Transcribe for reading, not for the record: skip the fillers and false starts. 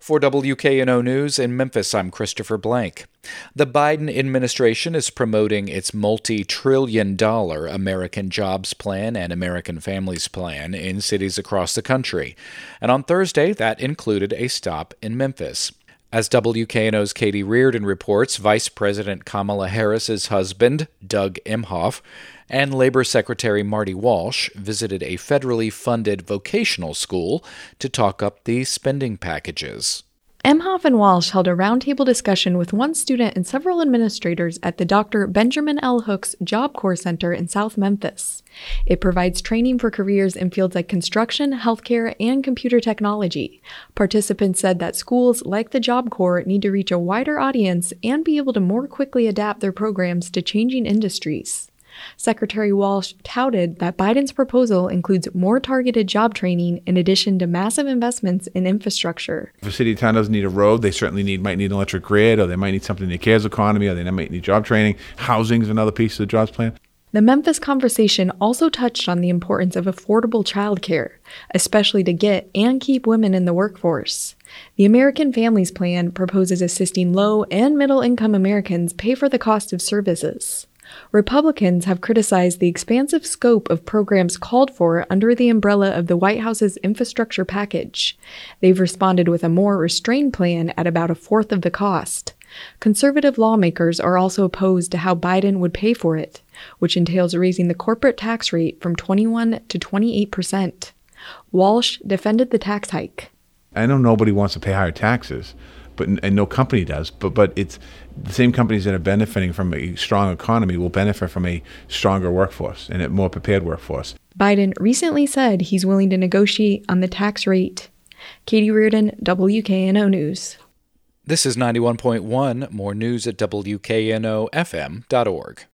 For WKNO News in Memphis, I'm Christopher Blank. The Biden administration is promoting its multi-trillion-dollar American Jobs Plan and American Families Plan in cities across the country. And on Thursday, that included a stop in Memphis. As WKNO's Katie Reardon reports, Vice President Kamala Harris's husband, Doug Emhoff, and Labor Secretary Marty Walsh visited a federally funded vocational school to talk up the spending packages. Emhoff and Walsh held a roundtable discussion with one student and several administrators at the Dr. Benjamin L. Hooks Job Corps Center in South Memphis. It provides training for careers in fields like construction, healthcare, and computer technology. Participants said that schools like the Job Corps need to reach a wider audience and be able to more quickly adapt their programs to changing industries. Secretary Walsh touted that Biden's proposal includes more targeted job training in addition to massive investments in infrastructure. If a city or town doesn't need a road, they certainly might need an electric grid, or they might need something in the cares economy, or they might need job training. Housing is another piece of the jobs plan. The Memphis conversation also touched on the importance of affordable childcare, especially to get and keep women in the workforce. The American Families Plan proposes assisting low and middle-income Americans pay for the cost of services. Republicans have criticized the expansive scope of programs called for under the umbrella of the White House's infrastructure package. They've responded with a more restrained plan at about a fourth of the cost. Conservative lawmakers are also opposed to how Biden would pay for it, which entails raising the corporate tax rate from 21 to 28%. Walsh defended the tax hike. I know nobody wants to pay higher taxes, and no company does, but it's the same companies that are benefiting from a strong economy will benefit from a stronger workforce and a more prepared workforce. Biden recently said he's willing to negotiate on the tax rate. Katie Reardon, WKNO News. This is 91.1, more news at WKNOFM.org.